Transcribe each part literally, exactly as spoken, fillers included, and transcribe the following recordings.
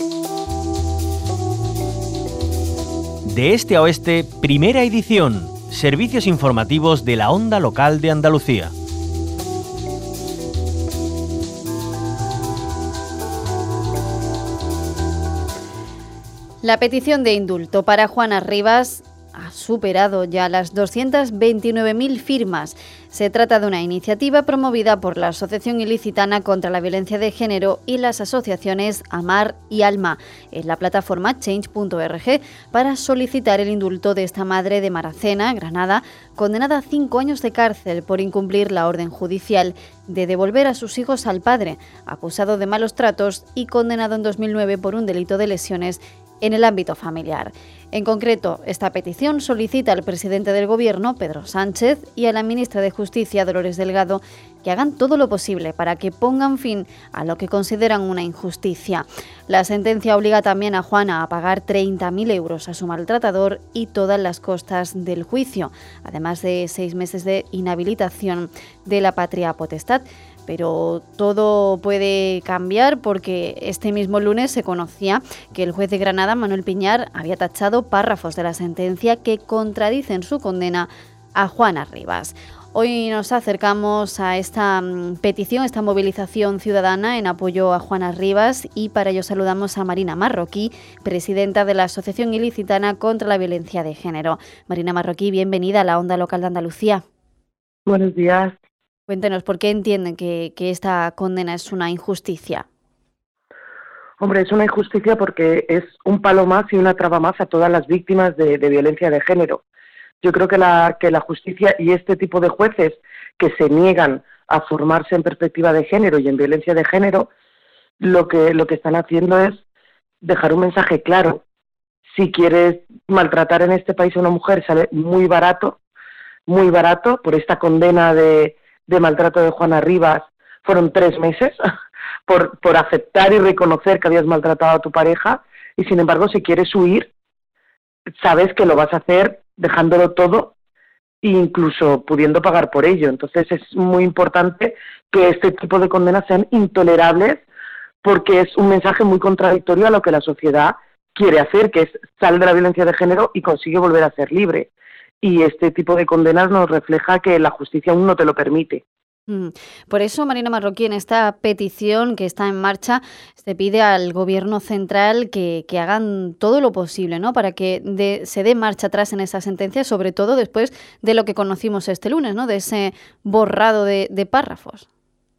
De este a oeste, primera edición. Servicios informativos de la Onda Local de Andalucía. La petición de indulto para Juana Rivas ha superado ya las doscientas veintinueve mil firmas. Se trata de una iniciativa promovida por la Asociación Ilicitana contra la Violencia de Género y las asociaciones Amar y Alma en la plataforma change punto org para solicitar el indulto de esta madre de Maracena, Granada, condenada a cinco años de cárcel por incumplir la orden judicial de devolver a sus hijos al padre, acusado de malos tratos y condenado en dos mil nueve por un delito de lesiones en el ámbito familiar. En concreto, esta petición solicita al presidente del Gobierno, Pedro Sánchez, y a la ministra de Justicia, Dolores Delgado, que hagan todo lo posible para que pongan fin a lo que consideran una injusticia. La sentencia obliga también a Juana a pagar treinta mil euros a su maltratador y todas las costas del juicio, además de seis meses de inhabilitación de la patria potestad. Pero todo puede cambiar porque este mismo lunes se conocía que el juez de Granada, Manuel Piñar, había tachado párrafos de la sentencia que contradicen su condena a Juana Rivas. Hoy nos acercamos a esta petición, esta movilización ciudadana en apoyo a Juana Rivas, y para ello saludamos a Marina Marroquí, presidenta de la Asociación Ilicitana contra la Violencia de Género. Marina Marroquí, bienvenida a la Onda Local de Andalucía. Buenos días. Cuéntenos, ¿por qué entienden que, que esta condena es una injusticia? Hombre, es una injusticia porque es un palo más y una traba más a todas las víctimas de, de violencia de género. Yo creo que la, que la justicia y este tipo de jueces que se niegan a formarse en perspectiva de género y en violencia de género, lo que, lo que están haciendo es dejar un mensaje claro. Si quieres maltratar en este país a una mujer, sale muy barato, muy barato, por esta condena de... de maltrato de Juana Rivas, fueron tres meses por, por aceptar y reconocer que habías maltratado a tu pareja, y sin embargo, si quieres huir, sabes que lo vas a hacer dejándolo todo e incluso pudiendo pagar por ello. Entonces es muy importante que este tipo de condenas sean intolerables, porque es un mensaje muy contradictorio a lo que la sociedad quiere hacer, que es salir de la violencia de género y consigue volver a ser libre. Y este tipo de condenas nos refleja que la justicia aún no te lo permite. Por eso, Marina Marroquí, en esta petición que está en marcha, se pide al Gobierno central que, que hagan todo lo posible, ¿no?, para que de, se dé marcha atrás en esa sentencia, sobre todo después de lo que conocimos este lunes, ¿no?, de ese borrado de, de párrafos.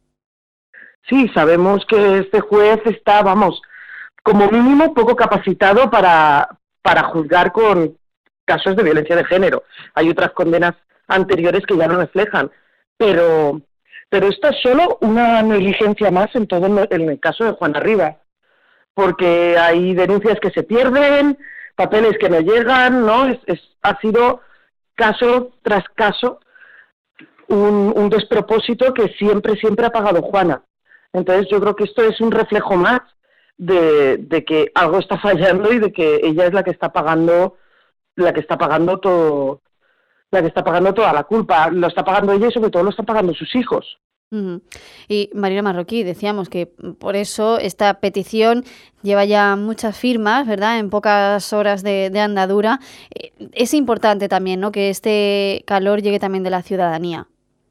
Sí, sabemos que este juez está, vamos, como mínimo poco capacitado para, para juzgar con casos de violencia de género. Hay otras condenas anteriores que ya lo reflejan, pero pero esta es solo una negligencia más en todo el, en el caso de Juana Rivas, porque hay denuncias que se pierden, papeles que no llegan, ¿no? Es, es, ha sido caso tras caso un, un despropósito que siempre, siempre ha pagado Juana. Entonces yo creo que esto es un reflejo más de, de que algo está fallando y de que ella es la que está pagando la que está pagando todo, la que está pagando toda la culpa. Lo está pagando ella y sobre todo lo están pagando sus hijos. Uh-huh. Y Marina Marroquí, decíamos que por eso esta petición lleva ya muchas firmas, ¿verdad?, en pocas horas de, de andadura. Es importante también, ¿no?, que este calor llegue también de la ciudadanía.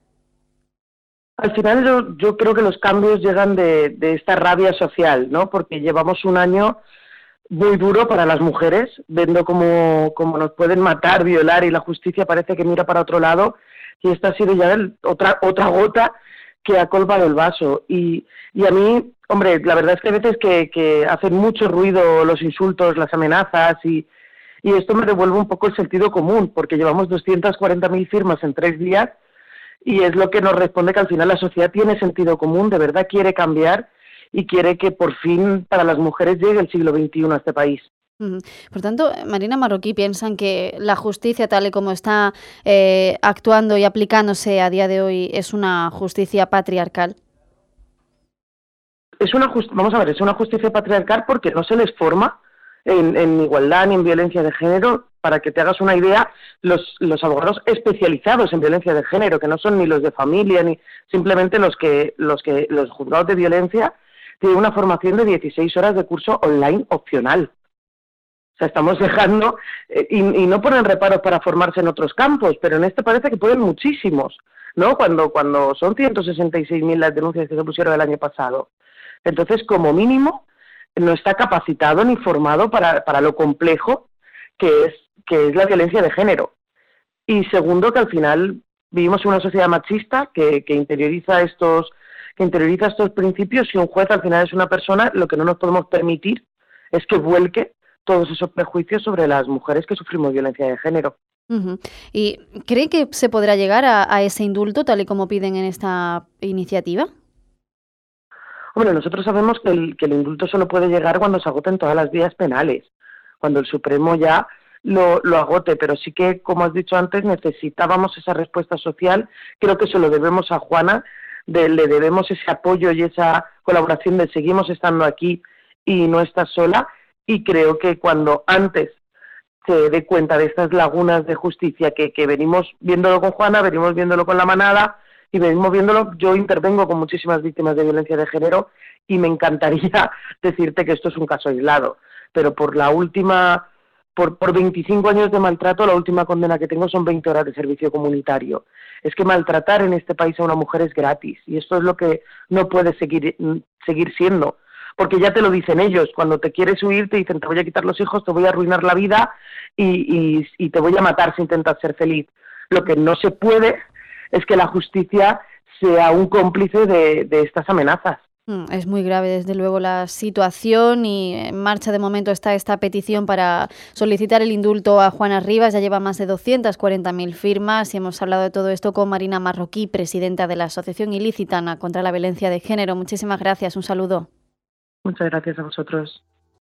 Al final yo, yo creo que los cambios llegan de, de esta rabia social, ¿no?, porque llevamos un año muy duro para las mujeres, viendo cómo, cómo nos pueden matar, violar, y la justicia parece que mira para otro lado, y esta ha sido ya el, otra otra gota que ha colmado el vaso. Y, y a mí, hombre, la verdad es que hay veces que, que hacen mucho ruido los insultos, las amenazas, y, y esto me devuelve un poco el sentido común, porque llevamos doscientas cuarenta mil firmas en tres días, y es lo que nos responde que al final la sociedad tiene sentido común, de verdad quiere cambiar, y quiere que por fin para las mujeres llegue el siglo veintiuno a este país. Por tanto, Marina Marroquí, ¿piensan que la justicia tal y como está eh, actuando y aplicándose a día de hoy es una justicia patriarcal? Es una just- Vamos a ver, es una justicia patriarcal porque no se les forma en, en igualdad ni en violencia de género. Para que te hagas una idea, los, los abogados especializados en violencia de género, que no son ni los de familia, ni simplemente los que los que los juzgados de violencia, tiene una formación de dieciséis horas de curso online opcional. O sea, estamos dejando, eh, y, y no ponen reparos para formarse en otros campos, pero en este parece que pueden muchísimos, ¿no? Cuando, cuando son ciento sesenta y seis mil las denuncias que se pusieron el año pasado. Entonces, como mínimo, no está capacitado ni formado para, para lo complejo que es, que es la violencia de género. Y segundo, que al final vivimos en una sociedad machista que, que interioriza estos que interioriza estos principios, y un juez al final es una persona, lo que no nos podemos permitir es que vuelque todos esos prejuicios sobre las mujeres que sufrimos violencia de género. Uh-huh. ¿Y cree que se podrá llegar a, a ese indulto tal y como piden en esta iniciativa? Bueno, nosotros sabemos que el, que el indulto solo puede llegar cuando se agoten todas las vías penales, cuando el Supremo ya lo, lo agote, pero sí que, como has dicho antes, necesitábamos esa respuesta social. Creo que se lo debemos a Juana, de, le debemos ese apoyo y esa colaboración de seguimos estando aquí y no estás sola, y creo que cuando antes se dé cuenta de estas lagunas de justicia que, que venimos viéndolo con Juana, venimos viéndolo con La Manada y venimos viéndolo, yo intervengo con muchísimas víctimas de violencia de género y me encantaría decirte que esto es un caso aislado, pero por la última, por, por veinticinco años de maltrato, la última condena que tengo son veinte horas de servicio comunitario. Es que maltratar en este país a una mujer es gratis, y esto es lo que no puede seguir, seguir siendo, porque ya te lo dicen ellos, cuando te quieres huir te dicen te voy a quitar los hijos, te voy a arruinar la vida y, y, y te voy a matar si intentas ser feliz. Lo que no se puede es que la justicia sea un cómplice de, de estas amenazas. Es muy grave, desde luego, la situación, y en marcha de momento está esta petición para solicitar el indulto a Juana Rivas. Ya lleva más de doscientas cuarenta mil firmas y hemos hablado de todo esto con Marina Marroquí, presidenta de la Asociación Ilicitana contra la Violencia de Género. Muchísimas gracias, un saludo. Muchas gracias a vosotros.